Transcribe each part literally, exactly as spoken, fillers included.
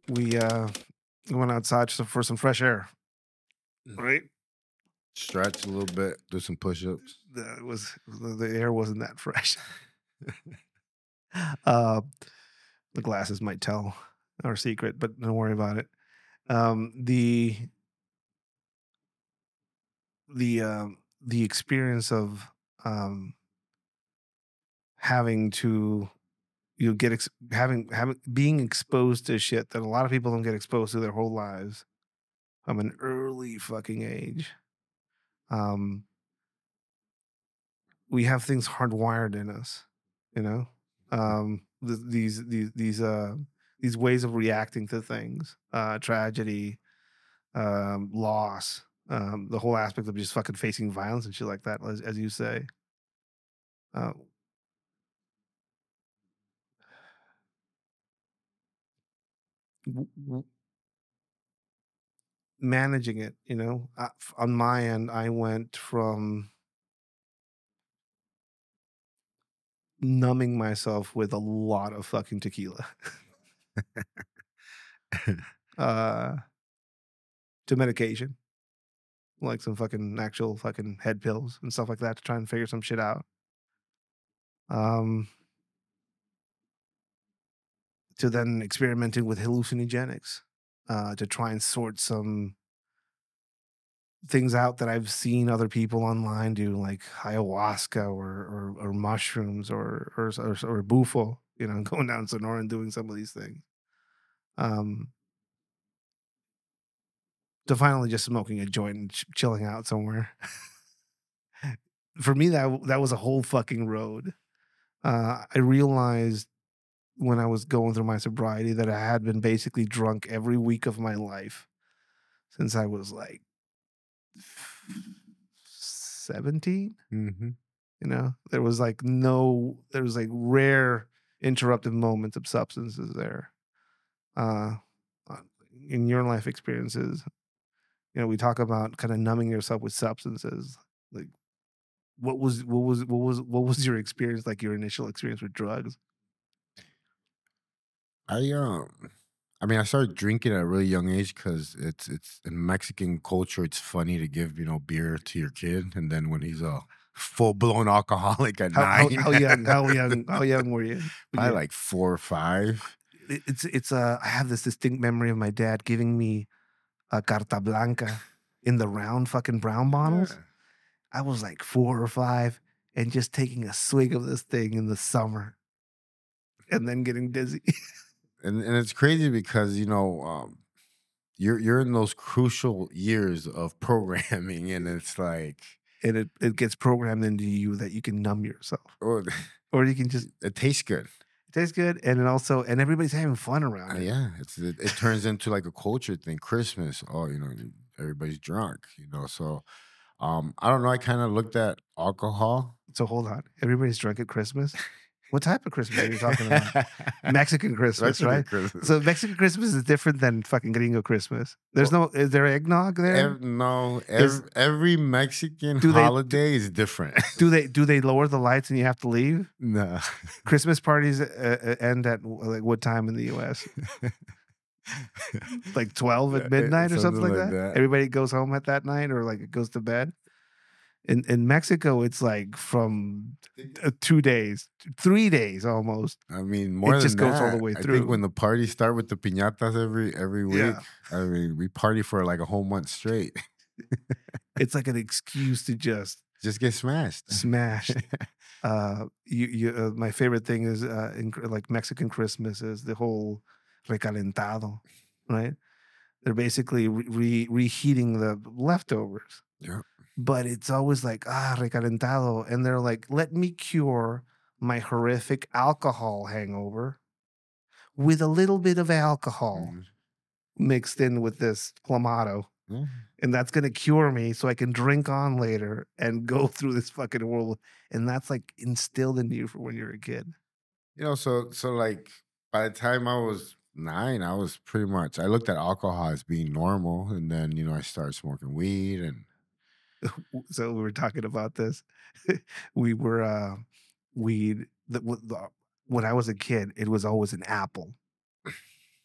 we uh went outside just for some fresh air, right? Stretch a little bit, do some push-ups. The, it was the, the air wasn't that fresh. uh, the glasses might tell our secret, but don't worry about it. Um, the the um, the experience of um, having to you get ex- having having being exposed to shit that a lot of people don't get exposed to their whole lives from an early fucking age. Um, we have things hardwired in us, you know. Um, th- these these these uh these ways of reacting to things, uh, tragedy, um, loss, um, the whole aspect of just fucking facing violence and shit like that, as, as you say. Uh, w- w- Managing it, you know, uh, f- on my end, I went from numbing myself with a lot of fucking tequila uh, to medication, like some fucking actual fucking head pills and stuff like that to try and figure some shit out. Um, to then experimenting with hallucinogenics uh, to try and sort some things out that I've seen other people online do, like ayahuasca or or, or mushrooms or or or, or bufo. You know, going down Sonora and doing some of these things. Um, to finally just smoking a joint and ch- chilling out somewhere. For me, that that was a whole fucking road. Uh, I realized when I was going through my sobriety that I had been basically drunk every week of my life since I was like seventeen. Mm-hmm. You know, there was like no, there was like rare interrupted moments of substances there. Uh, uh, in your life experiences, you know, we talk about kind of numbing yourself with substances. Like, what was, what was, what was, what was your experience? Like your initial experience with drugs? I um, I mean, I started drinking at a really young age because it's it's in Mexican culture. It's funny to give you know beer to your kid, and then when he's a full blown alcoholic at How, how, nine, how young, how young, how young were you? When probably you like four or five. it- it's, it's, uh, I have this distinct memory of my dad giving me a carta blanca in the round fucking brown bottles. Yeah. I was like four or five and just taking a swig of this thing in the summer and then getting dizzy. And and it's crazy because you know um, you're you're in those crucial years of programming, and it's like, And it, it gets programmed into you that you can numb yourself. oh, Or you can just it tastes good. it tastes good and it also and everybody's having fun Uh, around it. yeah, it's it, it turns into like a culture thing. Christmas, oh, you know, everybody's drunk, you know. So, um, I don't know. I kind of looked at alcohol. So hold on. Everybody's drunk at Christmas. What type of Christmas are you talking about? Mexican Christmas, Mexican right? Christmas. So Mexican Christmas is different than fucking Gringo Christmas. There's no is there eggnog there? Ev- no, Is every, every Mexican do they holiday is different. do they do they lower the lights and you have to leave? No. Christmas parties uh, uh, end at like what time in the U S? Like twelve Yeah, at eh, midnight or something something like like that? that. Everybody goes home at that night or like it goes to bed? In in Mexico, it's like from uh, two days, three days almost. I mean, It more just than goes all the that, way I think through. when the parties start with the piñatas every every week, Yeah. I mean, we party for like a whole month straight. It's like an excuse to just Just get smashed. smash. Uh, you you uh, my favorite thing is uh, in cr- like Mexican Christmas is the whole recalentado, right? They're basically re- re- reheating the leftovers, Yeah. but it's always like ah recalentado, and they're like, let me cure my horrific alcohol hangover with a little bit of alcohol Mhm. mixed in with this clamato. Yeah. And that's gonna cure me so I can drink on later and go through this fucking world. And that's like instilled into you from when you're a kid. You know, so so like by the time I was nine, I was pretty much I looked at alcohol as being normal, and then you know I started smoking weed, and So we were talking about this. We were uh weed the, the, when I was a kid, it was always an apple.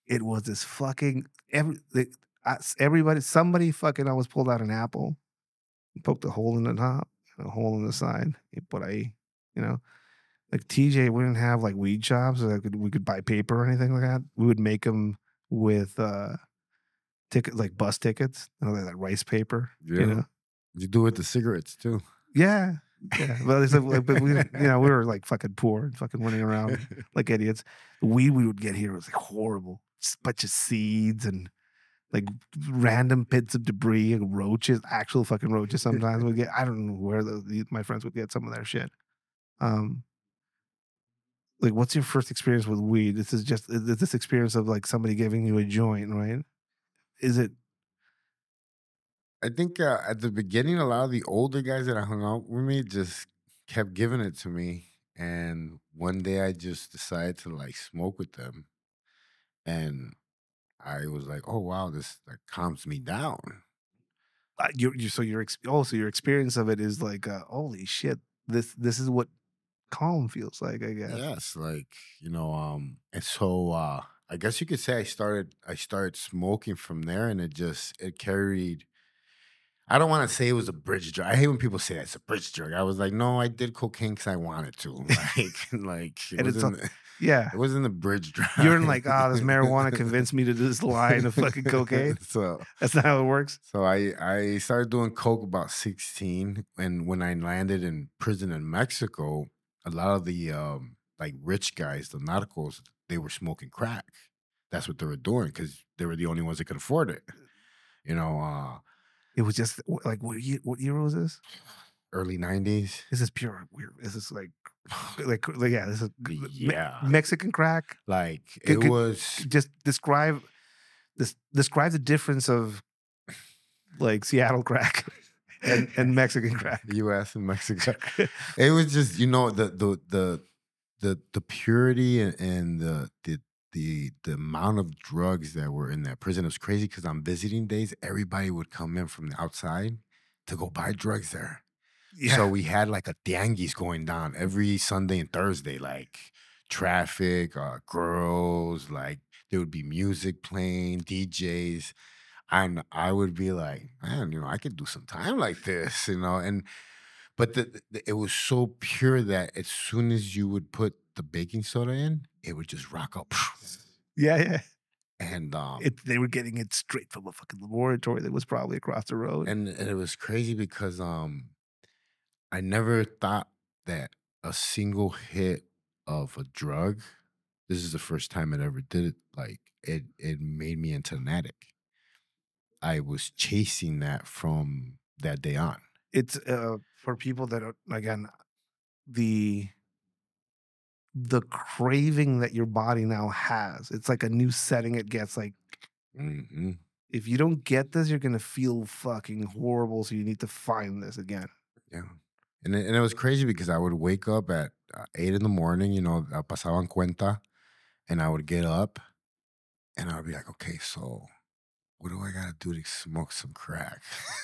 it was this fucking every like, I- everybody somebody fucking always pulled out an apple, poked a hole in the top, and a hole in the side. Y por ahí, you know. Like T J, we didn't have like weed shops, so that could, we could buy paper or anything like that. We would make them with uh ticket like bus tickets, you know, like that rice paper, you Yeah. know. You do it with the cigarettes too. Yeah, yeah. Well, it's like, but we, didn't- you know, we were like fucking poor and fucking running around like idiots. The weed we would get here was like horrible. Just a bunch of seeds and like random bits of debris and roaches, actual fucking roaches. Sometimes we get. I don't know where the, the, my friends would get some of their shit. Um, like, what's your first experience with weed? This is just is this experience of like somebody giving you a joint, right? Is it? I think uh, at the beginning, a lot of the older guys that I hung out with me just kept giving it to me. And one day I just decided to like smoke with them. And I was like, oh, wow, this like calms me down. Uh, you, you so your ex- oh so your experience of it is like uh, holy shit, this this is what calm feels like, I guess. Yes, like, you know, um, and so uh I guess you could say I started I started smoking from there and it just it carried I don't want to say it was a bridge drug. I hate when people say that it's a bridge drug. I was like, no, I did cocaine because I wanted to. Like, like it And it's a, wasn't yeah, it wasn't a bridge drug. you're in like, oh, this marijuana convinced me to do this line of fucking cocaine. So That's not how it works. so I I started doing coke about sixteen, and when I landed in prison in Mexico, a lot of the um like rich guys, the narcos, they were smoking crack. That's what they were doing because they were the only ones that could afford it. You know, uh, It was just wh- like, what year, what year was this? early nineties. This is pure weird. This is like, like, like yeah, this is Me- Yeah. Mexican crack. Like Could- it could- was Just describe this. Describe the difference of like Seattle crack and, and Mexican crack. U S and Mexico. It was just, you know, the the the the the purity and, and the the the the amount of drugs that were in that prison was crazy because on visiting days, everybody would come in from the outside to go buy drugs there. Yeah. So we had like a tianguis going down every Sunday and Thursday, like traffic, uh, girls, like there would be music playing, D Js. And I would be like, man, you know, I could do some time like this, you know. And but the, the, it was so pure that as soon as you would put the baking soda in, it would just rock up. yeah, yeah. And um, It, they were getting it straight from a fucking laboratory that was probably across the road. and, and it was crazy because um, I never thought that a single hit of a drug. This is the first time it ever did it. Like it, it made me into an addict. I was chasing that from that day on. It's uh, for people that are, again, the the craving that your body now has. It's like a new setting it gets. Like, hmm if you don't get this, you're gonna feel fucking horrible. So you need to find this again. Yeah. And it, and it was crazy because I would wake up at uh, eight in the morning, you know, uh, pasaban cuenta, and I would get up and I would be like, okay, so what do I got to do to smoke some crack?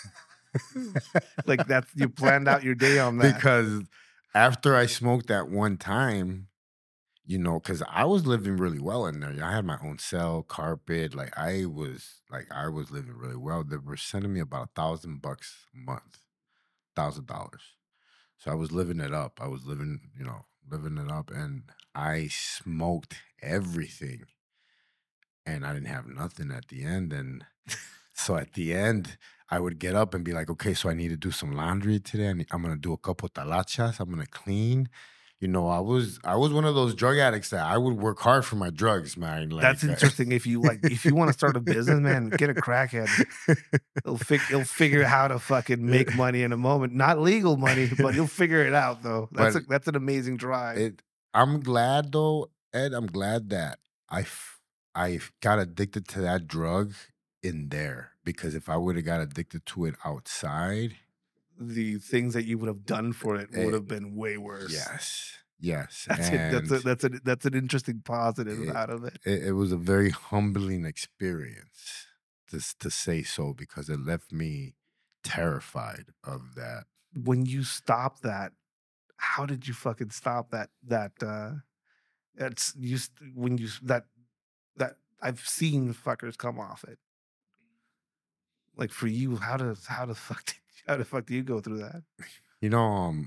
Like that's you planned out your day on that. Because after I smoked that one time, you know, because I was living really well in there. I had my own cell, carpet. Like I was, like I was living really well. They were sending me about a thousand bucks a month, thousand dollars. So I was living it up. I was living, you know, living it up, and I smoked everything, and I didn't have nothing at the end. And so at the end, I would get up and be like, okay, so I need to do some laundry today. I need, I'm gonna do a couple talachas. I'm gonna clean. You know, I was I was one of those drug addicts that I would work hard for my drugs, man. Like, That's interesting. If you like, if you want to start a business, man, get a crackhead. He'll fig- he'll figure how to fucking make money in a moment. Not legal money, but he'll figure it out though. That's But a, that's an amazing drive. It, I'm glad though, Ed. I'm glad that I f- I got addicted to that drug in there because if I would have got addicted to it outside, The things that you would have done for it Eh, would have been way worse. yes, yes, That's it. That's a, and that's a, that's an interesting positive It- out of it. it, it was a very humbling experience, to s- to say so, because it left me terrified of that. When you stop that, how did you fucking stop that? That uh, it's you st- when you s- that that I've seen fuckers come off it. Like for you, how does how the fuck did, how the fuck do you go through that? You know, um,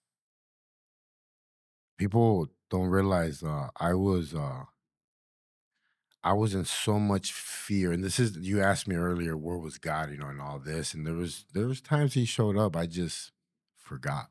people don't realize uh, I was uh, I was in so much fear, and this is you asked me earlier, where was God, you know, and all this, and there was there was times He showed up, I just forgot,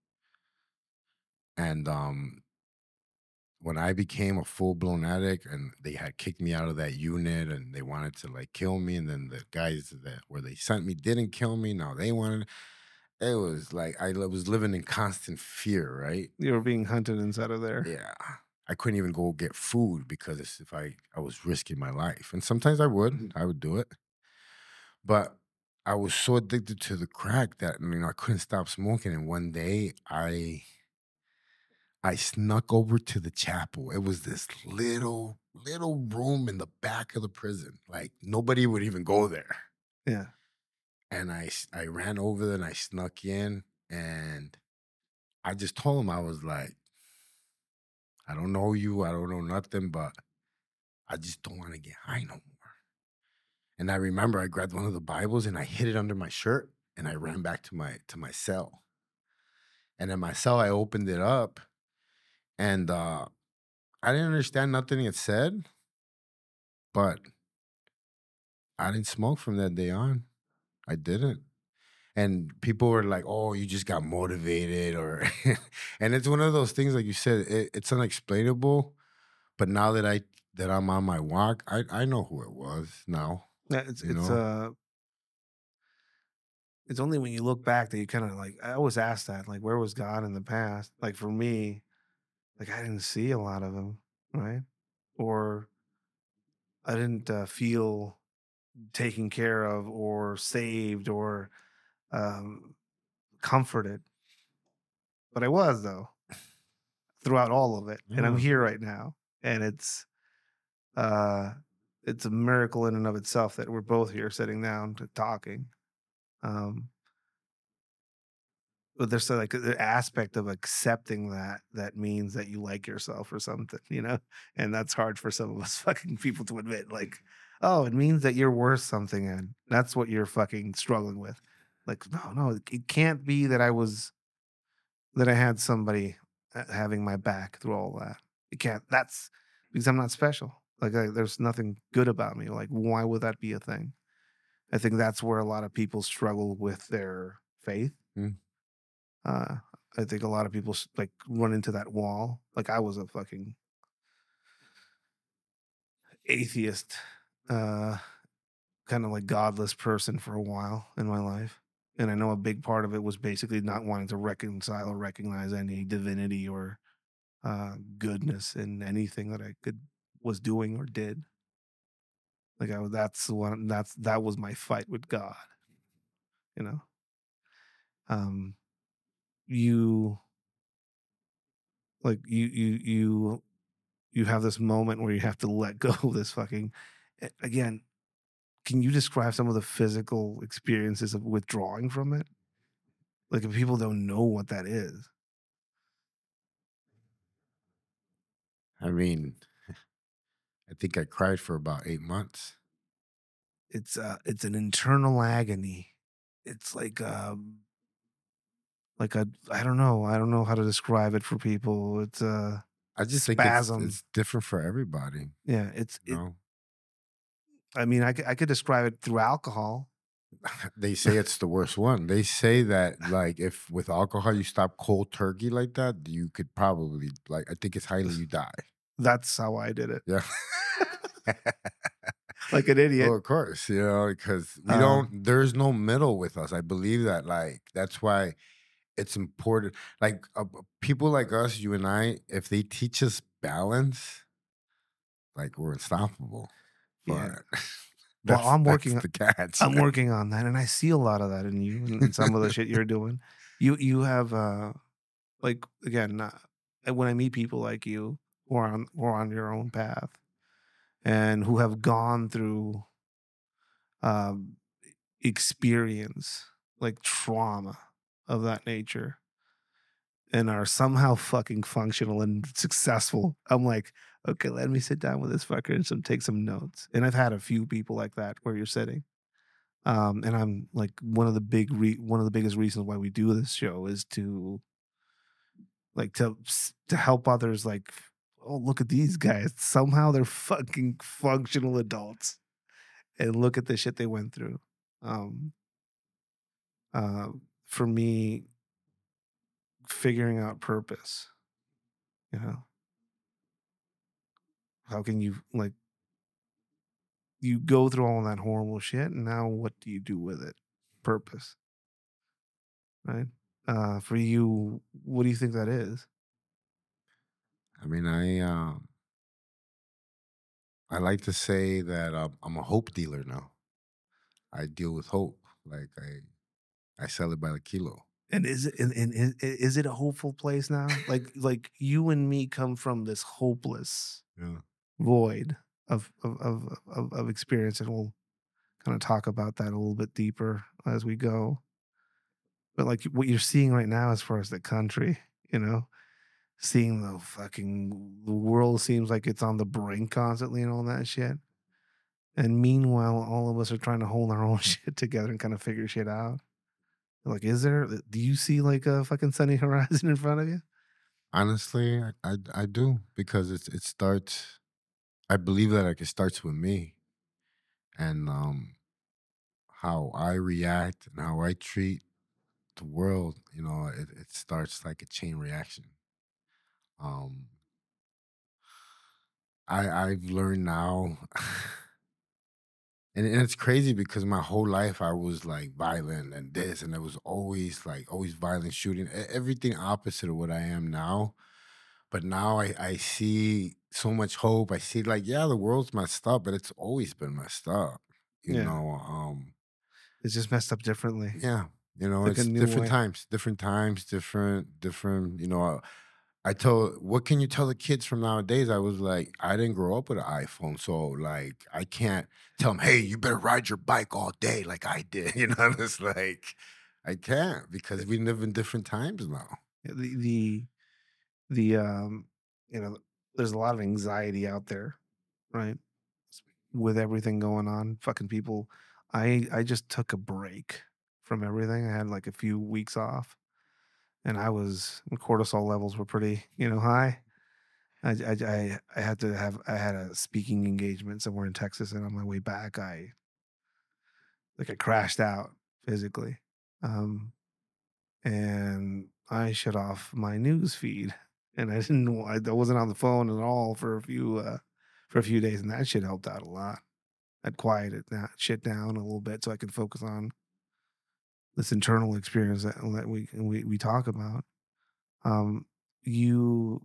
and um, when I became a full blown addict, and they had kicked me out of that unit, and they wanted to like kill me, and then the guys that where they sent me didn't kill me, now they wanted. It was like I li- was living in constant fear, right? You were being hunted inside of there. Yeah. I couldn't even go get food because it's- if I I was risking my life. And sometimes I would, I would do it. But I was so addicted to the crack that you know I couldn't stop smoking. And one day I I snuck over to the chapel. It was this little little room in the back of the prison. Like nobody would even go there. Yeah. And I s- I ran over there and I snuck in and I just told him I was like, I don't know you, I don't know nothing, but I just don't want to get high no more. And I remember I grabbed one of the Bibles and I hid it under my shirt and I ran back to my to my cell. And in my cell, I opened it up and uh I didn't understand nothing it said, but I didn't smoke from that day on. I didn't. And people were like, "Oh, you just got motivated," or, and it's one of those things, like you said, it, it's unexplainable. But now that I that I'm on my walk, I I know who it was now. Yeah, it's You it's know, uh it's only when you look back that you kind of like I always ask that, like, where was God in the past? Like for me, like I didn't see a lot of him, right? Or I didn't uh, feel taken care of or saved or um, comforted. But I was though throughout all of it, and I'm yeah. here right now, and it's uh, it's a miracle in and of itself that we're both here sitting down to talking. Um, but there's so, like the aspect of accepting that that means that you like yourself or something, you know, and that's hard for some of us fucking people to admit. Like, oh, it means that you're worth something, and that's what you're fucking struggling with. Like, no, no, it it can't be that I was that I had somebody uh, having my back through all that. It can't. That's because I'm not special. Like, I, there's nothing good about me. Like, why would that be a thing? I think that's where a lot of people struggle with their faith. Mm. Uh, I think a lot of people s- like run into that wall. Like I was a fucking atheist, uh, kind of like godless person for a while in my life. And I know a big part of it was basically not wanting to reconcile or recognize any divinity or uh, goodness in anything that I could was doing or did. Like I, was- that's the one. That's that was my fight with God. You know, um, you like you you you you have this moment where you have to let go of this fucking a- again. Can you describe some of the physical experiences of withdrawing from it? Like if people don't know what that is, I mean, I think I cried for about eight months. it's uh it's an internal agony. It's like um like a I don't know, I don't know how to describe it for people. It's a I just think it's spasm. it's different for everybody, Yeah, it's you it. know? I mean, I could, I could describe it through alcohol. They say it's the worst one. They say that, like, if with alcohol you stop cold turkey like that, you could probably, like, I think it's highly you die. That's how I did it, Yeah. like an Well, idiot. of course, you know, because we Uh, don't there's no middle with us. I believe that, like, that's why it's important. Like, uh, uh, people like us, you and I, if they teach us balance, like, we're unstoppable. yeah. But Well, that's I'm that's working. the catch. I'm working on that, and I see a lot of that in you and, and some of the shit you're doing. You you have uh like again uh, when I meet people like you who are on who are on your own path and who have gone through um experience like trauma of that nature and are somehow fucking functional and successful. I'm like, Okay, let me sit down with this fucker and some take some notes. And I've had a few people like that where you're sitting. Um, and I'm like one of the big re- one of the biggest reasons why we do this show is to like to to help others. Like, oh, look at these guys. Somehow they're fucking functional adults, and look at the shit they went through. Um, uh, for me, figuring out purpose. You know, how can you like you go through all that horrible shit, and now what do you do with it? Purpose, right? Uh, for you, what do you think that is? I mean, I uh, I like to say that um, I'm a hope dealer now. I deal with hope. Like I I sell it by the kilo. And is it and, and is, is it a hopeful place now? Like like you and me come from this hopeless Yeah. void of of of of, of experience, and we'll kind of talk about that a little bit deeper as we go. But like what you're seeing right now, as far as the country, you know, seeing the fucking the world seems like it's on the brink constantly and all that shit. And meanwhile, all of us are trying to hold our own shit together and kind of figure shit out. Like, is there? Do you see like a fucking sunny horizon in front of you? Honestly, I, I I do because it's it starts. I believe that like it starts with me and um how I react and how I treat the world. You know, it, it starts like a chain reaction. Um, I I've learned now, and, and it's crazy because my whole life I was like violent and this, and it was always like always violent shooting, e- everything opposite of what I am now. But now I I see so much hope. I see like yeah, the world's messed up, but it's always been messed up. You Yeah, know, um, it's just messed up differently, yeah, you know, like a it's new different way. times, different times, different, different. You know, I told, what can you tell the kids from nowadays? I was like, I didn't grow up with an iPhone, so like, I can't tell them, hey, you better ride your bike all day like I did. You know, it's like, I can't because we live in different times now. The the the um, you know, there's a lot of anxiety out there, right? With everything going on, fucking people. I I just took a break from everything. I had like a few weeks off, and I was my cortisol levels were pretty, you know, high. I I I, I had to have I had a speaking engagement somewhere in Texas, and on my way back, I like I crashed out physically, um, and I shut off my news feed, and I didn't know I, I wasn't on the phone at all for a few uh, for a few days, and that shit helped out a lot. I'd quiet it that shit down a little bit so I could focus on this internal experience that, that we we we talk about. Um, you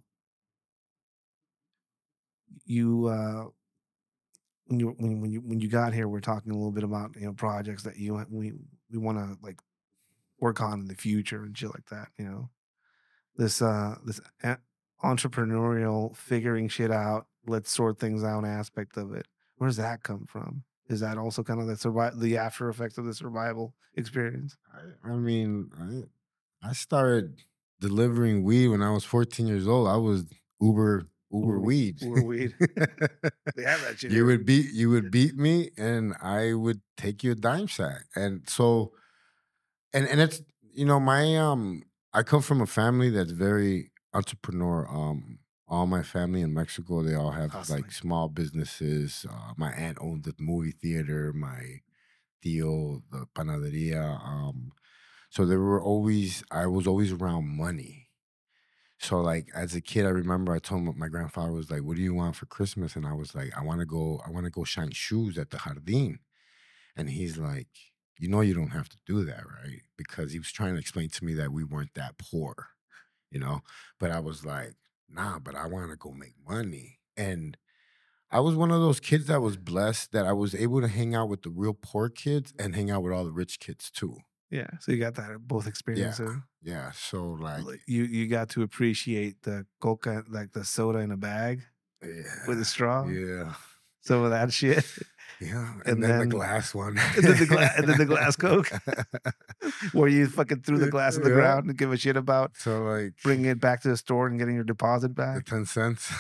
you uh when you when, when you when you got here, we're talking a little bit about you know projects that you we we want to like work on in the future and shit like that. You know this uh this a- entrepreneurial figuring shit out, let's sort things out aspect of it. Where does that come from? Is that also kind of the survival, the after effects of the survival experience? I, I mean, I, I started delivering weed when I was fourteen years old. I was Uber Uber Uber, weed. Uber weed. They have that shit you here. would beat you would beat me, and I would take you a dime sack. And so, and and it's you know my um I come from a family that's very entrepreneur. Um, all my family in Mexico, they all have like Hustling. small businesses. Uh, my aunt owned the movie theater. My tío, the panaderia. Um, so there were always I was always around money. So like as a kid, I remember I told my, my grandfather was like, "What do you want for Christmas?" And I was like, "I want to go. I want to go shine shoes at the Jardín." And he's like, "You know, you don't have to do that, right?" Because he was trying to explain to me that we weren't that poor, you know. But I was like, "Nah, but I want to go make money." And I was one of those kids that was blessed that I was able to hang out with the real poor kids and hang out with all the rich kids too. Yeah, so you got that both Yeah, experiences. yeah. So like, Like, You you got to appreciate the coca, like the soda in a bag with a yeah, straw, yeah, some of that shit, yeah. And and then the then glass one. and then the glass and then the glass coke, where you fucking threw the glass on the yeah. ground and give a shit about So like bringing it back to the store and getting your deposit the back. ten cents.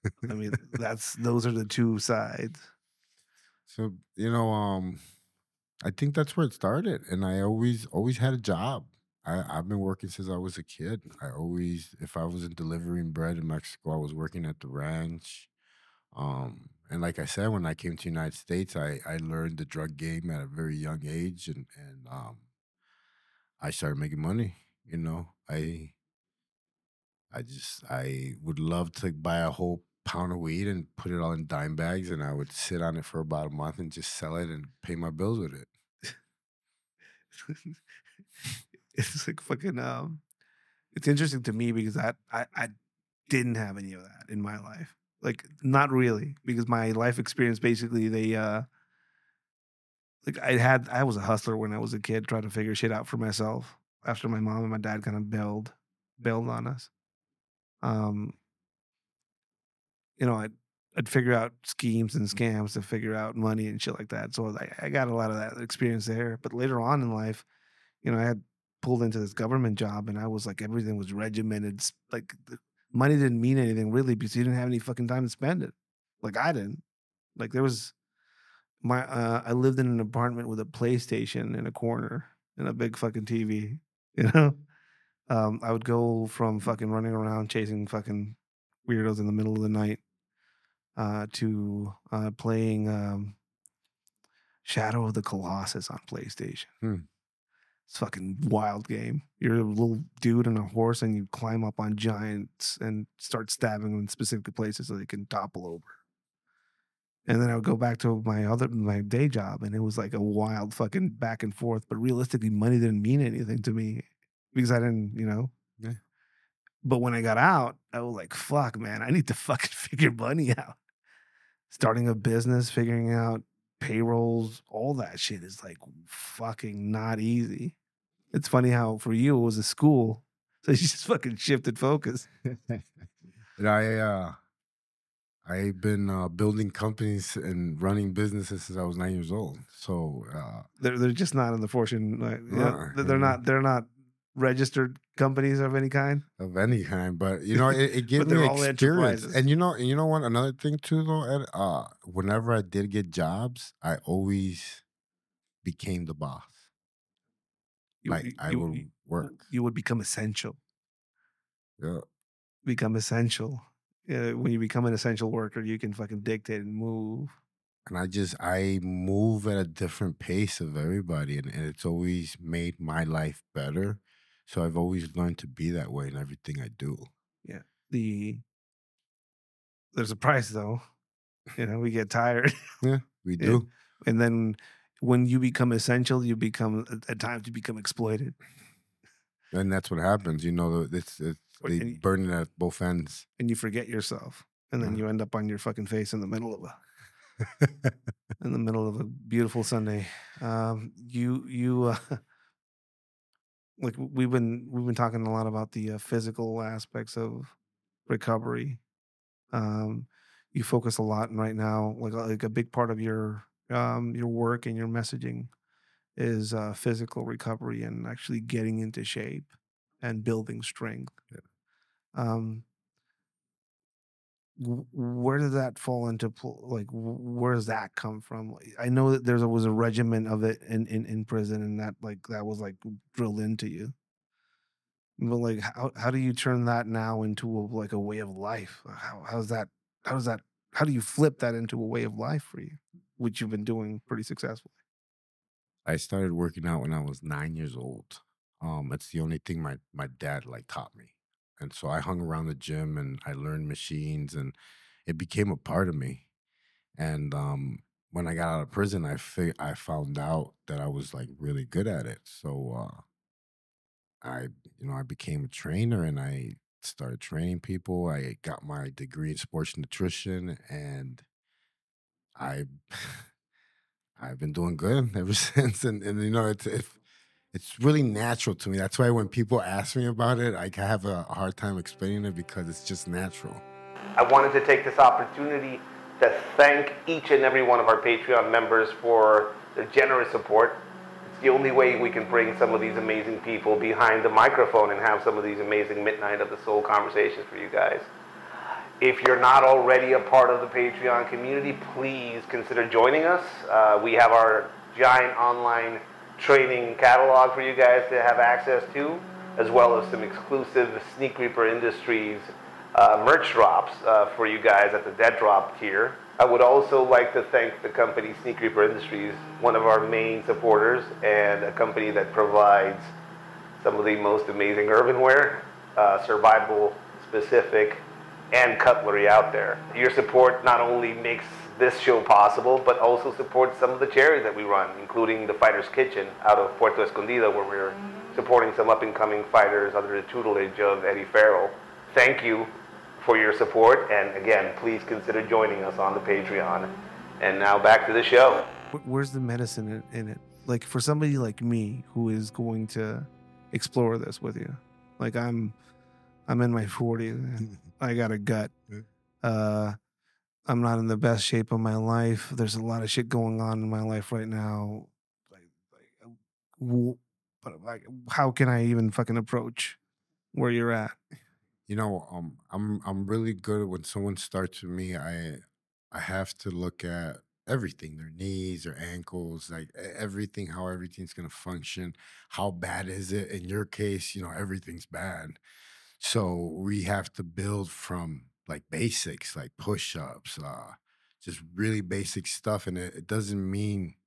I mean, that's those are the two sides. So, you know, um, I think that's where it started. And I always, always had a job. I, I've been working since I was a kid. I always, if I wasn't delivering bread in Mexico, I was working at the ranch. Um, and like I said, when I came to the United States, I, I learned the drug game at a very young age, and, and um, I started making money. You know, I I just I would love to buy a whole pound of weed and put it all in dime bags, and I would sit on it for about a month and just sell it and pay my bills with it. It's like fucking um it's interesting to me because I, I I didn't have any of that in my life. Like not really, because my life experience basically they uh like I had I was a hustler when I was a kid trying to figure shit out for myself after my mom and my dad kind of bailed bailed on us. Um, you know, I'd I'd figure out schemes and scams to figure out money and shit like that. So I, I got a lot of that experience there. But later on in life, you know, I had pulled into this government job and I was like everything was regimented. s- Like the money didn't mean anything really because you didn't have any fucking time to spend it. Like I didn't. Like there was my uh, I lived in an apartment with a PlayStation in a corner and a big fucking T V. You know, um, I would go from fucking running around chasing fucking weirdos in the middle of the night uh, to uh, playing um, Shadow of the Colossus on PlayStation. Hmm. It's a fucking wild game. You're a little dude on a horse and you climb up on giants and start stabbing them in specific places so they can topple over. And then I would go back to my other my day job and it was like a wild fucking back and forth. But realistically, money didn't mean anything to me because I didn't, you know. Yeah. But when I got out, I was like, fuck, man, I need to fucking figure money out. Starting a business, figuring out payrolls, all that shit is like fucking not easy. It's funny how for you it was a school, so you just fucking shifted focus. And I uh I've been uh, building companies and running businesses since I was nine years old. So uh, They're they're just not in the fortune. Like, you know, uh, they're you they're know, not they're not registered companies of any kind, of any kind, but you know, it, it gave but me they're all experience. enterprises. And you know, and you know what? Another thing too, though, Ed, uh, whenever I did get jobs, I always became the boss. You Like I you you, would work. you would become essential. Yeah. Become essential. Yeah, when you become an essential worker, you can fucking dictate and move. And I just I move at a different pace of everybody, and, and it's always made my life better. So I've always learned to be that way in everything I do. Yeah. The there's a price though. You know, we get tired. Yeah, we and, do. and then when you become essential, you become at at times you become exploited. And that's what happens. You know, it's, it's Or- they And you, burn it at both ends. and you forget yourself. And then Uh, you end up on your fucking face in the middle of a in the middle of a beautiful Sunday. Um, you you uh, like we've been we've been talking a lot about the uh, physical aspects of recovery. Um, you focus a lot right now, like like a big part of your um your work and your messaging is uh, physical recovery and actually getting into shape and building strength. Um, w- where did that fall into pl- like w- where does that come from? Like, I know that there was a regimen of it in, in in prison and that like that was like drilled into you, but like how how do you turn that now into a, like a way of life? How how's that how does that how do you flip that into a way of life for you, which you've been doing pretty successfully? I started working out when I was nine years old. Um, it's the only thing my my dad like taught me, and so I hung around the gym and I learned machines, and it became a part of me. And um, when I got out of prison, I fi- I found out that I was like really good at it. So uh, I, you know, I became a trainer and I started training people. I got my degree in sports nutrition, and I I've been doing good ever since. And and you know, it's it's it's really natural to me. That's why when people ask me about it, I have a hard time explaining it because it's just natural. I wanted to take this opportunity to thank each and every one of our Patreon members for their generous support. It's the only way we can bring some of these amazing people behind the microphone and have some of these amazing Midnight of the Soul conversations for you guys. If you're not already a part of the Patreon community, please consider joining us. Uh, we have our giant online training catalog for you guys to have access to, as well as some exclusive Sneak Reaper Industries uh, merch drops uh, for you guys at the Dead Drop tier. I would also like to thank the company Sneak Reaper Industries, one of our main supporters, and a company that provides some of the most amazing urbanware, uh, survival specific, and cutlery out there. Your support not only makes this show possible, but also supports some of the charities that we run, including the Fighter's Kitchen out of Puerto Escondido, where we're supporting some up-and-coming fighters under the tutelage of Eddie Farrell. Thank you for your support, and again, please consider joining us on the Patreon. And now back to the show. Where's the medicine in it? Like, for somebody like me who is going to explore this with you, like I'm I'm in my forties. I got a gut. Uh, I'm not in the best shape of my life. There's a lot of shit going on in my life right now. Like, like, but like, how can I even fucking approach where you're at? You know, um, I'm I'm really good when someone starts with me. I I have to look at everything, their knees, their ankles, like e- everything, how everything's gonna function. How bad is it? In your case, you know, everything's bad. So we have to build from like basics, like push-ups, uh, just really basic stuff. And it, it doesn't mean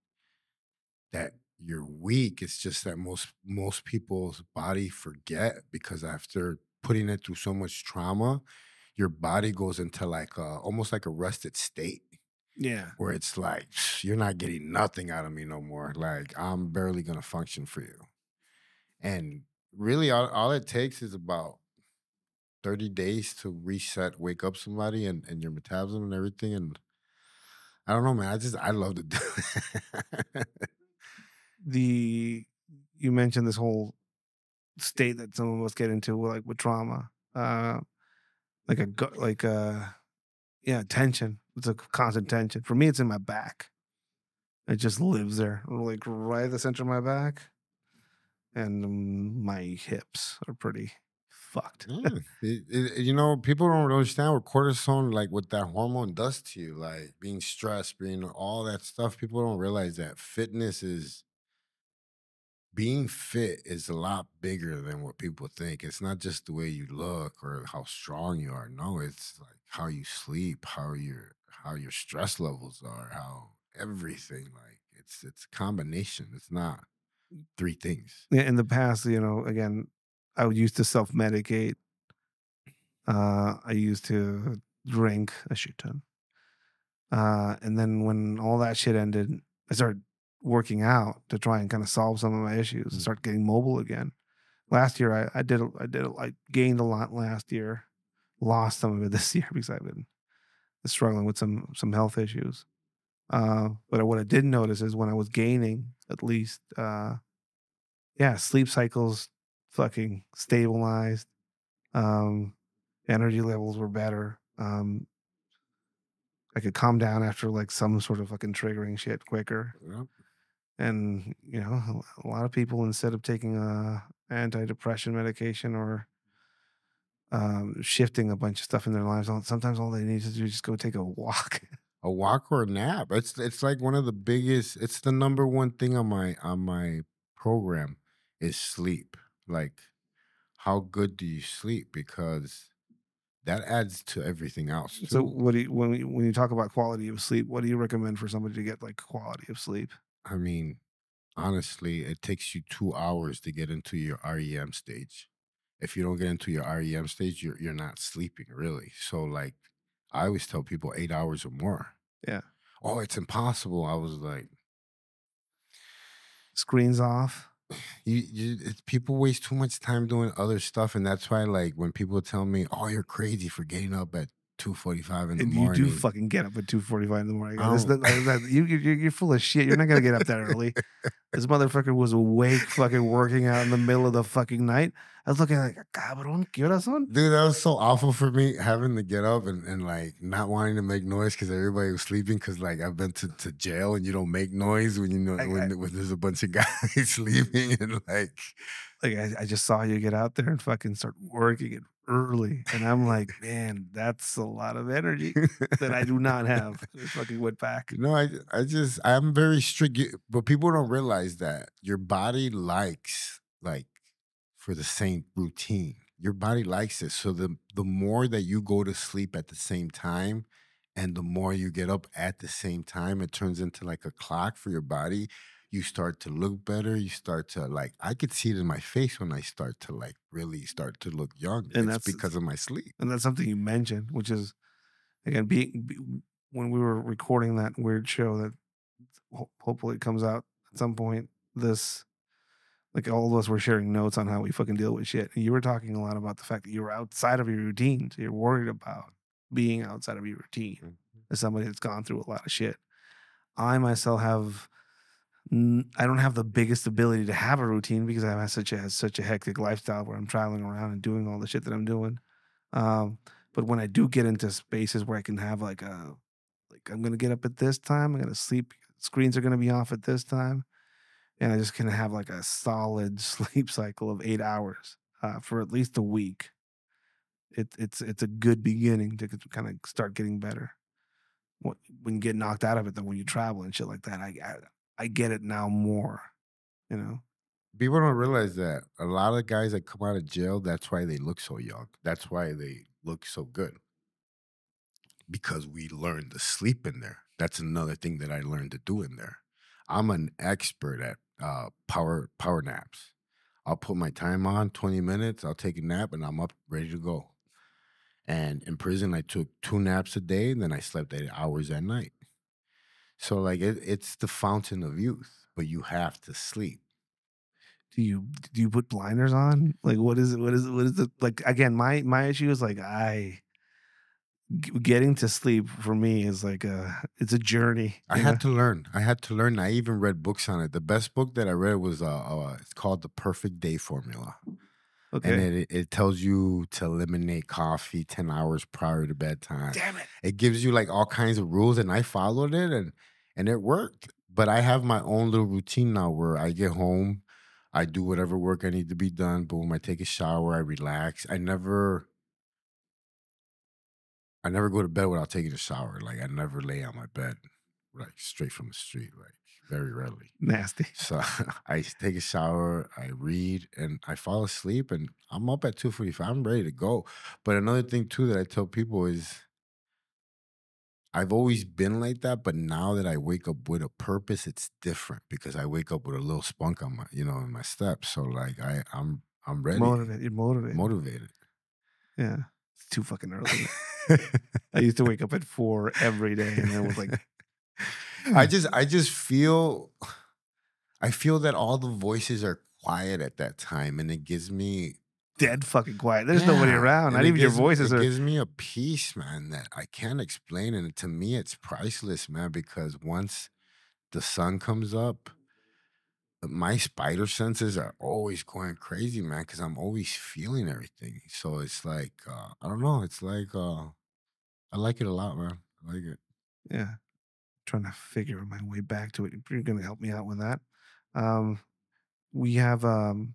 that you're weak. It's just that most most people's body forget because after putting it through so much trauma, your body goes into like a, almost like a rested state Yeah. where it's like you're not getting nothing out of me no more. Like I'm barely gonna function for you. And really, all, all it takes is about thirty days to reset, wake up somebody and, and your metabolism and everything. And I don't know, man. I just, I love to do it. The, you mentioned this whole state that some of us get into, like with trauma, uh, like a, gu- like a, yeah, tension. It's a constant tension. For me, it's in my back. It just lives there, like right at the center of my back. And um, my hips are pretty fucked. Yeah. It- it- you know, people don't understand what cortisone, like what that hormone does to you, like being stressed, being all that stuff. People don't realize that fitness is being fit is a lot bigger than what people think. It's not just the way you look or how strong you are. No, it's like how you sleep, how your how your stress levels are, how everything. Like it's it's a combination. It's not three things. Yeah, in the past, you know, again, I would used to self medicate. Uh, I used to drink a shit ton. Uh, and then when all that shit ended, I started working out to try and kind of solve some of my issues and Mm. start getting mobile again. Last year, I, I did, a- I did, a- I gained a lot last year, lost some of it this year because I've been struggling with some some health issues. Uh, but what I did notice is when I was gaining, at least, uh, yeah, sleep cycles fucking stabilized. Um, energy levels were better. Um, I could calm down after like some sort of fucking triggering shit quicker. Yep. And you know, a lot of people, instead of taking a antidepressant medication or um, shifting a bunch of stuff in their lives, all- sometimes all they need to do is just go take a walk. A walk or a nap. It's it's like one of the biggest. It's the number one thing on my on my program is sleep. Like how good do you sleep? Because that adds to everything else So, too. what do you, when we, when you talk about quality of sleep, what do you recommend for somebody to get like quality of sleep? I mean, honestly, it takes you two hours to get into your R E M stage. If you don't get into your R E M stage, you're you're not sleeping really. So like, I always tell people eight hours or more. Yeah, Oh, it's impossible. I was like, screens off. you, you it's, people waste too much time doing other stuff, and that's why like when people tell me, "Oh, you're crazy for getting up at two forty five in the And you do morning," fucking get up at two forty five in the morning. I That's don't. the- like, that- you, you, you're full of shit. You're not gonna get up that early. This motherfucker was awake, fucking working out in the middle of the fucking night. I was looking like, cabrón, ¿qué horas son? Dude, that was so awful for me having to get up and, and like not wanting to make noise because everybody was sleeping. Because like I've been to, to jail and you don't make noise when you know Like, when, I- when there's a bunch of guys sleeping and like Like I, I just saw you get out there and fucking start working it early, and I'm like, man, that's a lot of energy that I do not have. I fucking went back. No, I I just I'm very strict, You- but people don't realize that your body likes like for the same routine. Your body likes it. So the the more that you go to sleep at the same time and the more you get up at the same time, it turns into like a clock for your body. You start to look better. You start to like I could see it in my face when I start to like really start to look young. And It's that's because of my sleep. and that's something you mentioned, which is again being be, when we were recording that weird show that ho- hopefully comes out at some point. This like all of us were sharing notes on how we fucking deal with shit. And you were talking a lot about the fact that you were outside of your routine, so you're worried about being outside of your routine Mhm. as somebody that's gone through a lot of shit. I myself have n- I don't have the biggest ability to have a routine because I have such a such a hectic lifestyle where I'm traveling around and doing all the shit that I'm doing. Um, but when I do get into spaces where I can have like a like I'm gonna get up at this time, I'm gonna sleep. Screens are gonna be off at this time, and I just can have like a solid sleep cycle of eight hours uh, for at least a week. It, it's it's a good beginning to kind of start getting better. What when you get knocked out of it though, when you travel and shit like that, I I, I get it now more. You know, People don't realize that a lot of guys that come out of jail, that's why they look so young. That's why they look so good because we learned to sleep in there. That's another thing that I learned to do in there. I'm an expert at uh, power power naps. I'll put my time on twenty minutes. I'll take a nap and I'm up ready to go. And in prison, I took two naps a day and then I slept eight hours at night. So like it, it's the fountain of youth, but you have to sleep. do you do you put blinders on? Like what is it? What is it? What is it? Like again, my my issue is like I g- getting to sleep for me is like a it's a journey. I You know? had to learn. I had to learn. I even read books on it. The best book that I read was uh, uh it's called The Perfect Day Formula. And Okay. it it tells you to eliminate coffee ten hours prior to bedtime. Damn it. It gives you like all kinds of rules and I followed it and and it worked. But I have my own little routine now where I get home, I do whatever work I need to be done, boom, I take a shower, I relax. I never I never go to bed without taking a shower. Like I never lay on my bed like straight from the street, like very rarely. Nasty. So I take a shower, I read, and I fall asleep, and I'm up at two forty-five. I'm ready to go. But another thing too that I tell people is I've always been like that, but now that I wake up with a purpose, it's different because I wake up with a little spunk on my, you know, in my steps. So like I, I'm, I'm ready, Motivated. You're motivated. motivated. Yeah. It's too fucking early. I used to wake up at four every day and it was like I just, I just feel, I feel that all the voices are quiet at that time, and it gives me dead fucking quiet. There's nobody Yeah, around. and Not it even your gives me- voices It are gives me a peace, man, that I can't explain, and to me, it's priceless, man. Because once the sun comes up, my spider senses are always going crazy, man. Because I'm always feeling everything. So it's like uh, I don't know. It's like uh, I like it a lot, man. I like it. yeah. Trying to figure my way back to it. You're gonna help me out with that. Um we have um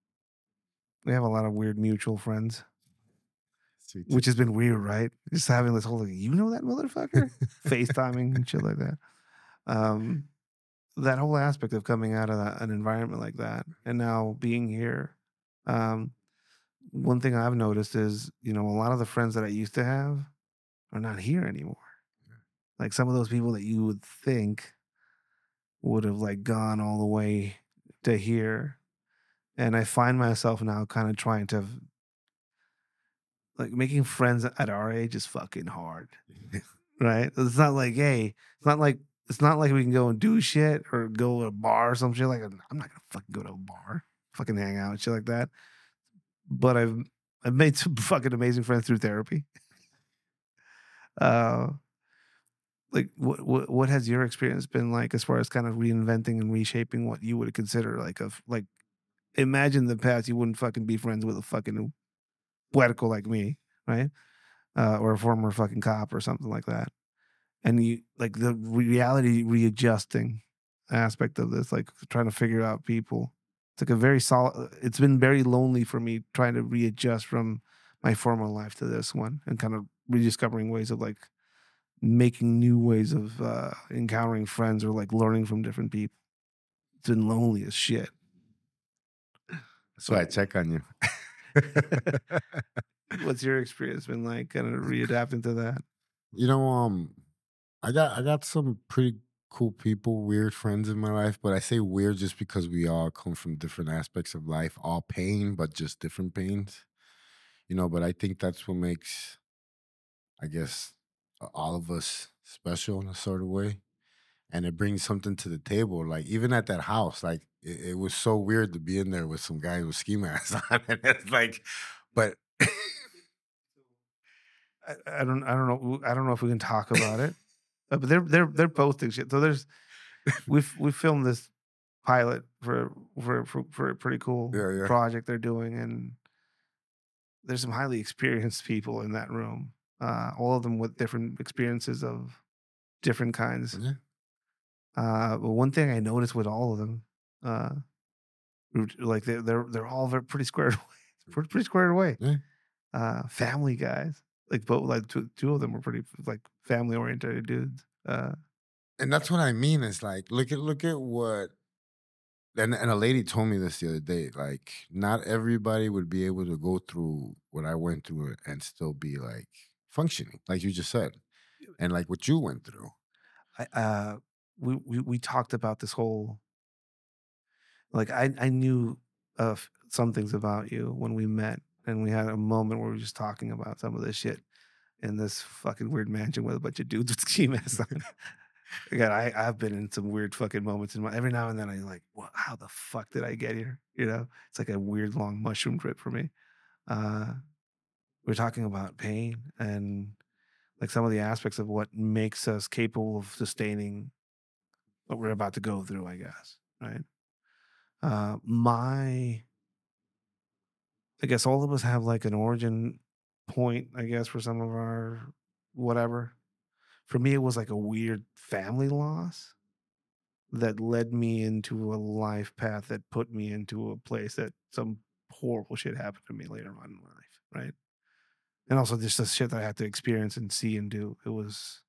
we have a lot of weird mutual friends, Sweet. which has been weird, right? Just having this whole like, you know that motherfucker? FaceTiming and shit like that. Um that whole aspect of coming out of that, an environment like that and now being here. Um one thing I've noticed is, you know, a lot of the friends that I used to have are not here anymore. Like some of those people that you would think would have like gone all the way to here. And I find myself now kind of trying to like making friends at our age is fucking hard. Right? It's not like, hey, it's not like it's not like we can go and do shit or go to a bar or some shit. Like I'm not gonna fucking go to a bar, fucking hang out and shit like that. But I've I've made some fucking amazing friends through therapy. Uh like what, what what has your experience been like as far as kind of reinventing and reshaping what you would consider like a like imagine the past you wouldn't fucking be friends with a fucking puerco like me, right? Uh, or a former fucking cop or something like that. And you like the reality readjusting aspect of this, like trying to figure out people. It's like a very solid. It's been very lonely for me trying to readjust from my former life to this one, and kind of rediscovering ways of like making new ways of uh, encountering friends or like learning from different people. It's been lonely as shit. That's why I So, check on you. what's your experience been like, kind of readapting to that? You know, um, I got I got some pretty cool people, weird friends in my life, but I say weird just because we all come from different aspects of life, all pain, but just different pains. You know, but I think that's what makes, I guess, a- all of us special in a sort of way. And it brings something to the table. Like even at that house, like it, it was so weird to be in there with some guys with ski masks on. And it's like, but I, I don't, I don't know, I don't know if we can talk about it, uh, but they're they're they're posting shit. So there's we've we filmed this pilot for for for, for a pretty cool yeah, yeah, project they're doing, and there's some highly experienced people in that room. Uh, all of them with different experiences of different kinds. yeah, Uh, but one thing I noticed with all of them, uh, root- like they're they're they're all very pretty squared away, pretty, pretty squared away. yeah. Uh, family guys, like both like two, two of them were pretty like family oriented dudes. Uh, And that's what I mean. Is like, look at look at what and and a lady told me this the other day. Like, not everybody would be able to go through what I went through and still be like functioning, like you just said, and like what you went through. I uh, we, we we talked about this whole like I I knew of some things about you when we met, and we had a moment where we were just talking about some of this shit in this fucking weird mansion with a bunch of dudes with ski masks on. Again, I I've been in some weird fucking moments in my every now and then I like, what how the fuck did I get here? You know? It's like a weird long mushroom trip for me. Uh we're talking about pain and like some of the aspects of what makes us capable of sustaining what we're about to go through, I guess. Right. Uh my I guess all of us have like an origin point, I guess, for some of our whatever. For me, it was like a weird family loss that led me into a life path that put me into a place that some horrible shit happened to me later on in life, right? And also just the shit that I had to experience and see and do. It was,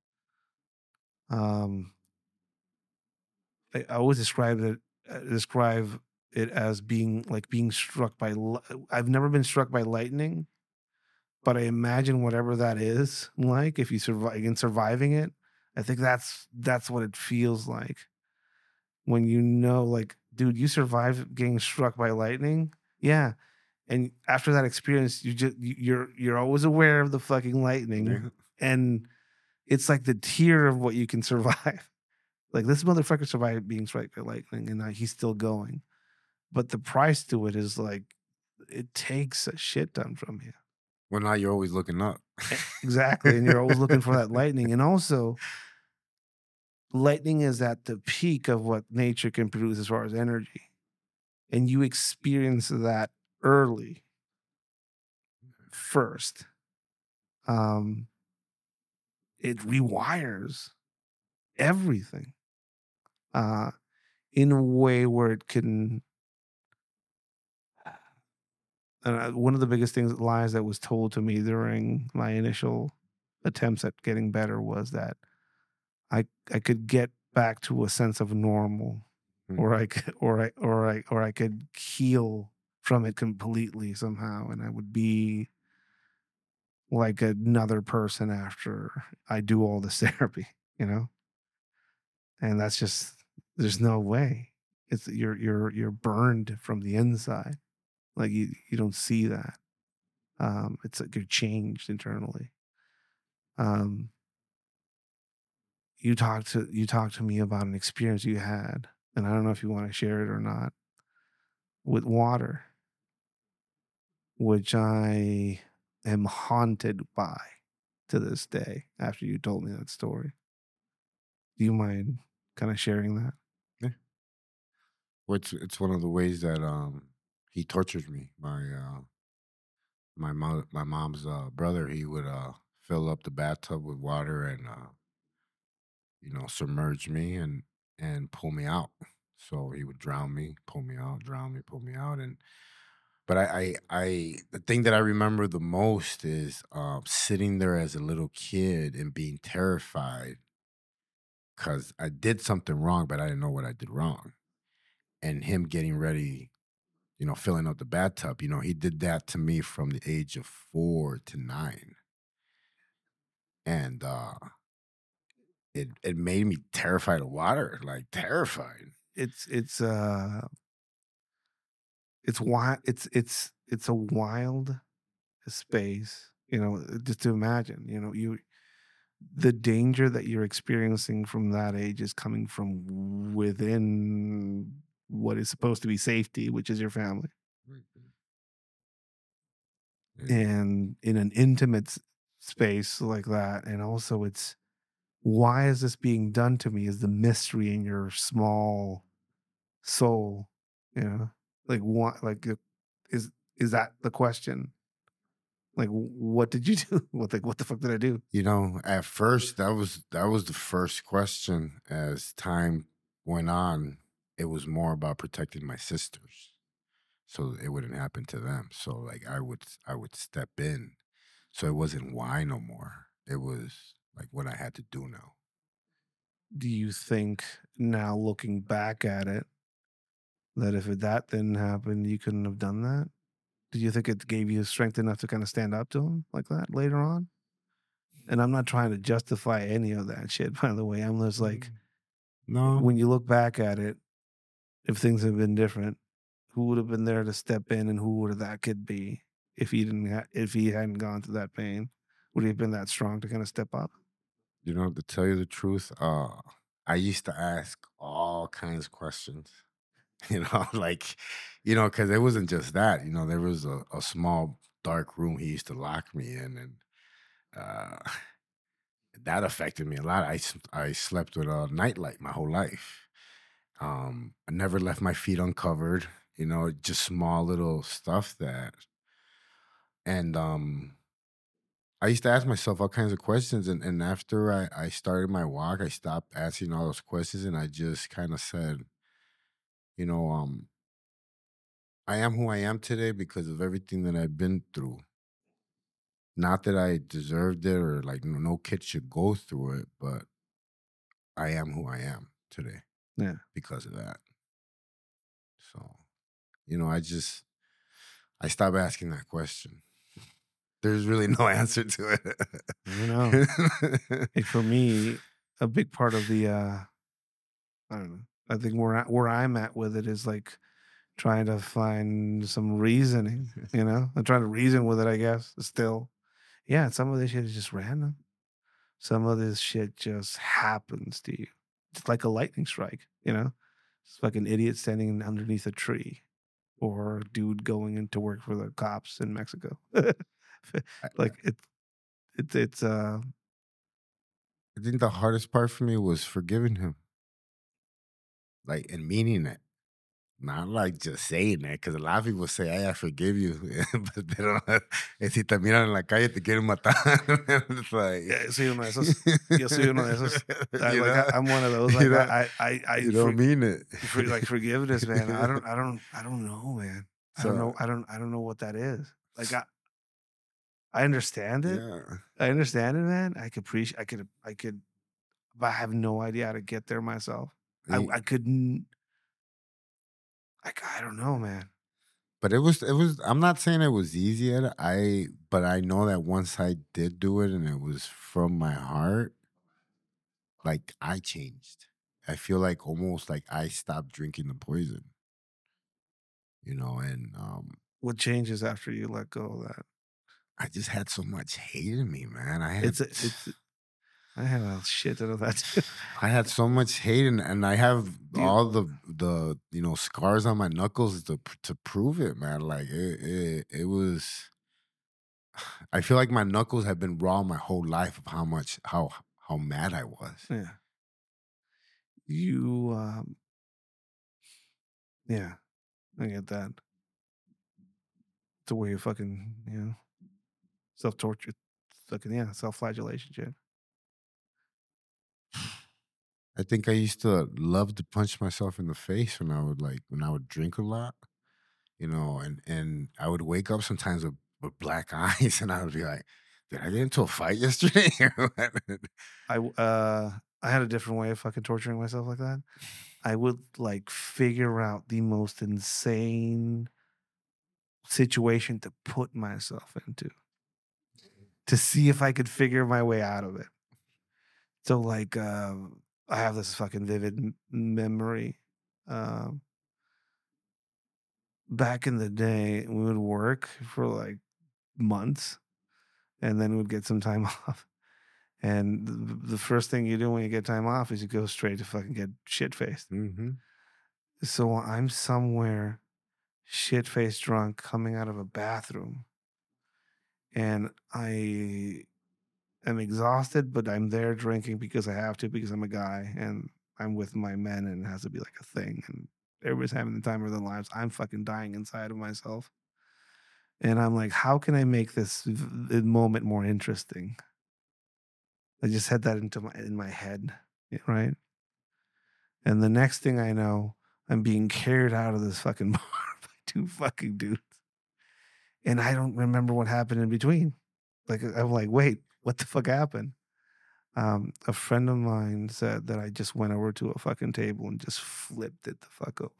um, I, I always describe it, uh, describe it as being like being struck by. li- I've never been struck by lightning, but I imagine whatever that is like, if you survive in surviving it, I think that's that's what it feels like when you know, like, dude, you survived getting struck by lightning. Yeah. And after that experience, you just you- you're you're always aware of the fucking lightning. Yeah. And it's like the tier of what you can survive. Like this motherfucker survived being struck by lightning and now he's still going. But the price to it is like it takes a shit ton from you. Well, now you're always looking up. E- Exactly. And you're always looking for that lightning. And also lightning is at the peak of what nature can produce as far as energy. And you experience that early first. Um, it rewires everything uh, in a way where it can. Uh, one of the biggest things, lies that was told to me during my initial attempts at getting better was that I I could get back to a sense of normal, Mm. or I could, or I or I or I could heal from it completely somehow, and I would be like another person after I do all this therapy, you know? And that's just there's no way. It's you're you're you're burned from the inside. Like you you don't see that. Um it's like you're changed internally. Um you talked to you talked to me about an experience you had, and I don't know if you want to share it or not, with water, which I am haunted by to this day after you told me that story. Do you mind kind of sharing that? Yeah. Well, it's it's one of the ways that um he tortured me. My uh my mom my mom's uh brother, he would uh fill up the bathtub with water and uh you know submerge me and and pull me out. So he would drown me, pull me out, drown me, pull me out, and but I I, I the thing that I remember the most is um sitting there as a little kid and being terrified because I did something wrong, but I didn't know what I did wrong. And him getting ready, you know, filling up the bathtub, you know, he did that to me from the age of four to nine. And uh it it made me terrified of water, like terrified. It's it's uh it's wild. It's it's it's a wild space. You know, uh, just to imagine. You know, you the danger that you're experiencing from that age is coming from within what is supposed to be safety, which is your family, Right. And and in an intimate s- space like that. And also, it's why is this being done to me? Is the mystery in your small soul? You know, like what? Like, uh, is is that the question? Like, what did you do? What the what the fuck did I do? you know, at first that was that was the first question. As time went on, it was more about protecting my sisters so it wouldn't happen to them. So like I would I would step in. So it wasn't why no more. It was like what I had to do now. Do you think now looking back at it that if it, that didn't happen, you couldn't have done that? Do you think it gave you strength enough to kind of stand up to him like that later on? And I'm not trying to justify any of that shit, by the way. I'm just like, Mm. No, when you look back at it, if things had been different, who would have been there to step in, and who would that kid be if he didn't ha- if he hadn't gone through that pain? Would he have been that strong to kind of step up? you know, to tell you the truth, uh, I used to ask all kinds of questions. You know, like, you know, because it wasn't just that. You know, there was a, a small dark room he used to lock me in, and uh, that affected me a lot. I s- I slept with a nightlight my whole life. Um, I never left my feet uncovered. You know, just small little stuff that, and um, I used to ask myself all kinds of questions, and, and after I, I started my walk, I stopped asking all those questions, and I just kind of said, you know, um, I am who I am today because of everything that I've been through. Not that I deserved it or like no, no kid should go through it, but I am who I am today Yeah, because of that. So, you know, I just I stopped asking that question. There's really no answer to I know. it. Like for me, a big part of the uh I don't know. I think where I, where I'm at with it is like trying to find some reasoning, you know? I'm trying to reason with it, I guess. Still. Yeah, some of this shit is just random. Some of this shit just happens to you. It's like a lightning strike, you know? It's like an idiot standing underneath a tree or a dude going into work for the cops in Mexico. I, Like it it's it's uh I think the hardest part for me was forgiving him, like and meaning it. Not like just saying that, because a lot of people say, "Hey, I forgive you," but they don't. Eh, si te miran en la calle, te quieren matar. It's like, yeah, soy uno de esos. Yo soy uno de esos. I you like I, know, I'm one of those. you Like know, I I I, I you for, don't mean it. for like forgiveness, man. I don't I don't I don't know, man. I don't So know. I don't I don't know what that is. Like I I understand it. yeah, I understand it, man. I could appreciate. I could. I could. But I have no idea how to get there myself. I. y- I couldn't. Like I don't know, man. but it was, it was. I'm not saying it was easy. At it. I, but I know that once I did do it, and it was from my heart, like I changed. I feel like almost like I stopped drinking the poison, you know, and um What changes after you let go of that? I just had so much hate in me, man. I had It's. a- It's. I have a shit ton of that too, I had so much hate and, and I have dude. all the the you know scars on my knuckles to p- to prove it, man. Like it it, it was I feel like my knuckles have been raw my whole life of how much how how mad I was. Yeah. you, um, yeah, I get that. It's a way of fucking, you know, self torture, fucking yeah, self flagellation shit. I think I used to love to punch myself in the face when I would like when I would drink a lot, you know, and and I would wake up sometimes with, with black eyes, and I would be like, "Did I get into a fight yesterday?" or what?" I w- uh I had a different way of fucking torturing myself like that. I would like figure out the most insane situation to put myself into to see if I could figure my way out of it. So like um I have this fucking vivid m- memory. Um Back in the day we would work for like months and then we'd get some time off. And the, the first thing you do when you get time off is you go straight to fucking get shit faced. hmm So I'm somewhere shit faced drunk coming out of a bathroom and I am exhausted, but I'm there drinking because I have to, because I'm a guy and I'm with my men and it has to be like a thing. And everybody's having the time of their lives. I'm fucking dying inside of myself. And I'm like, how can I make this v- moment more interesting? I just had that into my in my head, yeah, right? And the next thing I know, I'm being carried out of this fucking bar by two fucking dudes. And I don't remember what happened in between. Like I'm like, wait, what the fuck happened? Um, a friend of mine said that I just went over to a fucking table and just flipped it the fuck over.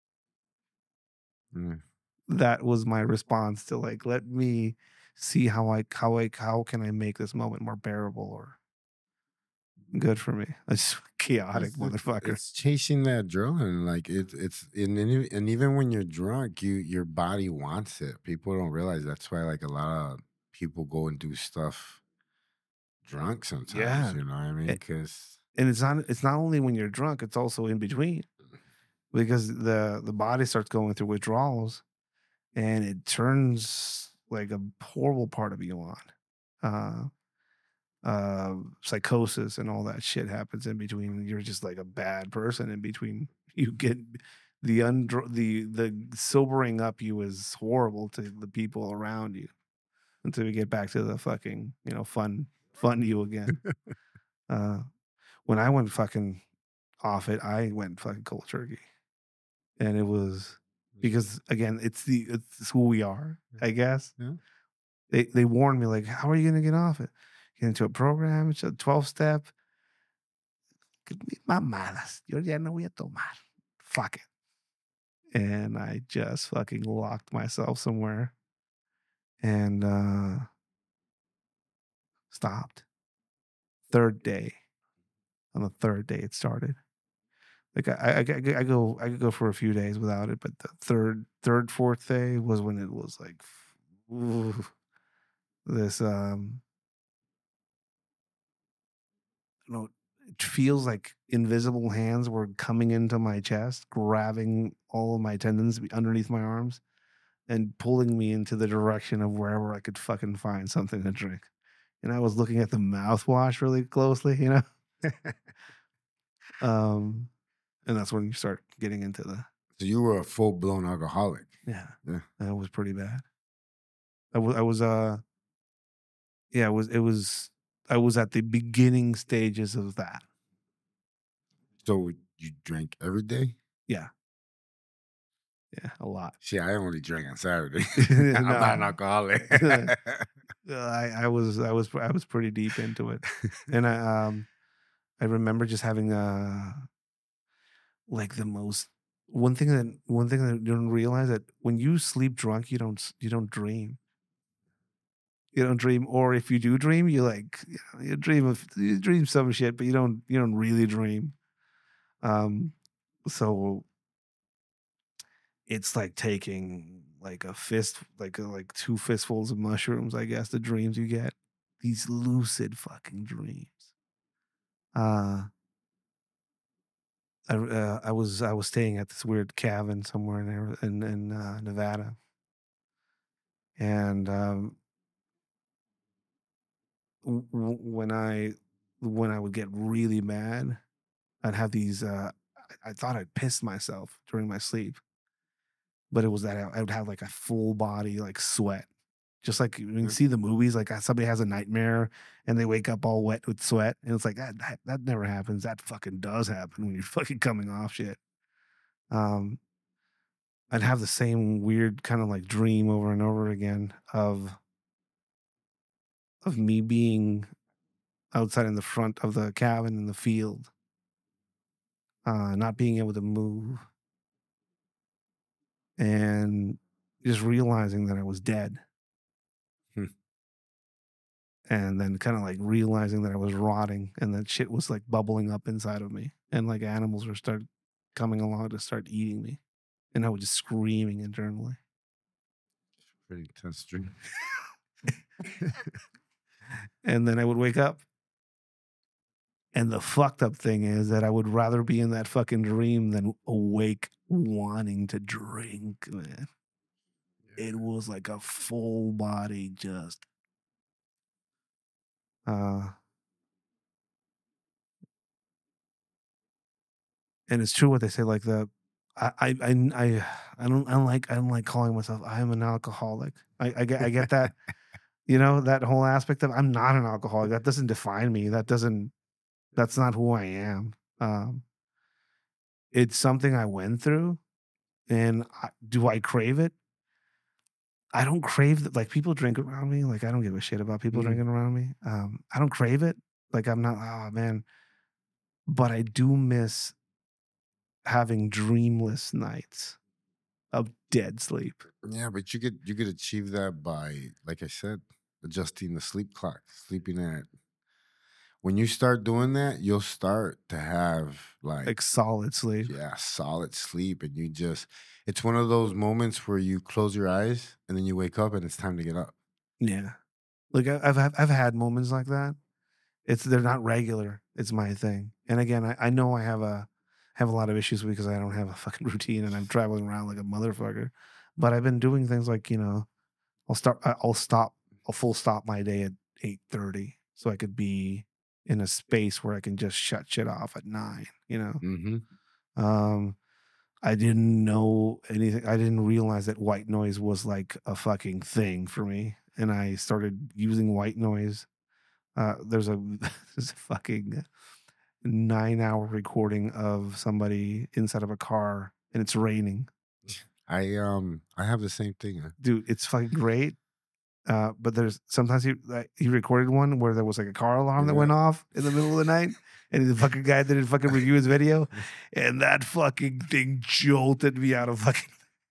mm That was my response to like, let me see how I how I how can I make this moment more bearable or good for me. I just chaotic It's, it's motherfucker. it's chasing that adrenaline. Like it's it's and, and e- and even when you're drunk, you your body wants it. People don't realize that's why like a lot of people go and do stuff drunk sometimes. Yeah. You know what I mean? A- Because And it's not it's not only when you're drunk, it's also in between because the the body starts going through withdrawals and it turns like a horrible part of you on. Uh uh psychosis and all that shit happens in between. You're just like a bad person in between. You get the undr- the the sobering up you is horrible to the people around you until we get back to the fucking, you know, fun fun you again. Uh when I went fucking off it, I went fucking cold turkey. And it was because again, it's the it's who we are, I guess. yeah. They they warned me like, how are you gonna get off it? Get into a program, it's a twelve step. Mis mamadas. Yo ya no voy a tomar. Fuck it. And I just fucking locked myself somewhere and uh stopped. Third day. On the third day it started. Like I, I, I, I go I could go for a few days without it, but the third third fourth day was when it was like, ooh, this um, you know, it feels like invisible hands were coming into my chest, grabbing all of my tendons underneath my arms, and pulling me into the direction of wherever I could fucking find something to drink. And I was looking at the mouthwash really closely, you know, um, and that's when you start getting into the So you were a full blown alcoholic. yeah, Yeah. that was pretty bad. I was I was uh yeah, it was it was I was at the beginning stages of that. So you drank every day? Yeah, yeah, a lot. See, I only drank on Saturday. I'm not an No, alcoholic. I I was I was I was pretty deep into it, and I um I remember just having uh like the most one thing that one thing that you don't realize that when you sleep drunk you don't s- you don't dream. You don't dream, or if you do dream, you like you, know, you dream of you dream some shit, but you don't you don't really dream. Um, so it's like taking like a fist, like a, like two fistfuls of mushrooms. I guess the dreams you get, these lucid fucking dreams. Uh, I uh, I was I was staying at this weird cabin somewhere in Ari- in, in uh, Nevada, and um, w- w- when I when I would get really mad, I'd have these. Uh, I, I thought I'd pissed myself during my sleep, but it was that I, I would have like a full body like sweat, just like when you Yeah. see the movies. Like uh, somebody has a nightmare and they wake up all wet with sweat, and it's like that. That, that never happens. That fucking does happen when you're fucking coming off shit. Um, I'd have the same weird kind of like dream over and over again of of me being outside in the front of the cabin in the field, uh, not being able to move, and just realizing that I was dead. Hmm. And then kind of like realizing that I was rotting and that shit was like bubbling up inside of me. And like animals were start coming along to start eating me. And I was just screaming internally. Pretty intense dream. And then I would wake up. And the fucked up thing is that I would rather be in that fucking dream than awake wanting to drink, man. It was like a full body just uh and it's true what they say, like the I I I I, I don't I don't like I don't like calling myself I am an alcoholic. I, I get I get that, you know, that whole aspect of I'm not an alcoholic. That doesn't define me. That doesn't that's not who I am. Um it's something I went through, and I, do I crave it? I don't crave that. Like people drink around me. Like I don't give a shit about people Mm. drinking around me. Um, I don't crave it. Like I'm not. Oh man, but I do miss having dreamless nights of dead sleep. Yeah, but you could you could achieve that by, like I said, adjusting the sleep clock, sleeping at. When you start doing that, you'll start to have like, Like solid sleep. yeah, solid sleep, and you just it's one of those moments where you close your eyes and then you wake up and it's time to get up. Yeah. Like I- I've I've I've had moments like that. It's they're not regular. It's my thing. And again, I, I know I have a have a lot of issues because I don't have a fucking routine and I'm traveling around like a motherfucker. But I've been doing things like, you know, I'll start I- I'll stop I'll full stop my day at eight thirty so I could be in a space where I can just shut shit off at nine, you know. Mm-hmm. Um I didn't know anything. I didn't realize that white noise was like a fucking thing for me. And I started using white noise. Uh, there's a there's a fucking nine hour recording of somebody inside of a car and it's raining. I um I have the same thing. uh, Dude, it's fucking great. Uh, but there's sometimes he like, he recorded one where there was like a car alarm that Yeah. went off in the middle of the night, and the fucking guy didn't fucking review his video, and that fucking thing jolted me out of fucking.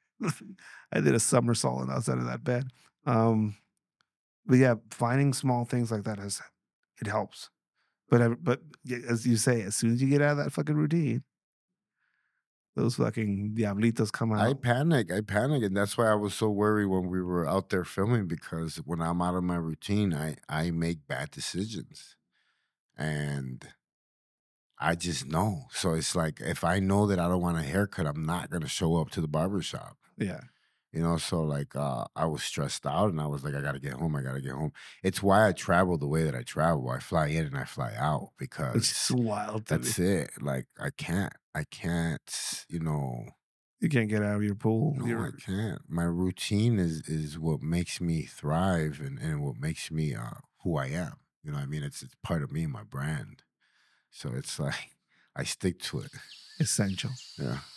I did a somersault outside of that bed. Um, but yeah, finding small things like that has it helps. But I, but yeah, as you say, as soon as you get out of that fucking routine, those fucking diablitos come I out. panic. I panic, and that's why I was so worried when we were out there filming, because when I'm out of my routine, I I make bad decisions, and I just know. So it's like if I know that I don't want a haircut, I'm not gonna show up to the barber shop. Yeah, You know, so like uh, I was stressed out, and I was like, I gotta get home. I gotta get home. It's why I travel the way that I travel. I fly in and I fly out it's because just wild to me. that's it. Like I can't. I can't. You know. You can't get out of your pool. No, You're, I can't. My routine is is what makes me thrive, and, and what makes me uh, who I am. You know what I mean? It's it's part of me, my brand. So it's like I stick to it. essential. Yeah.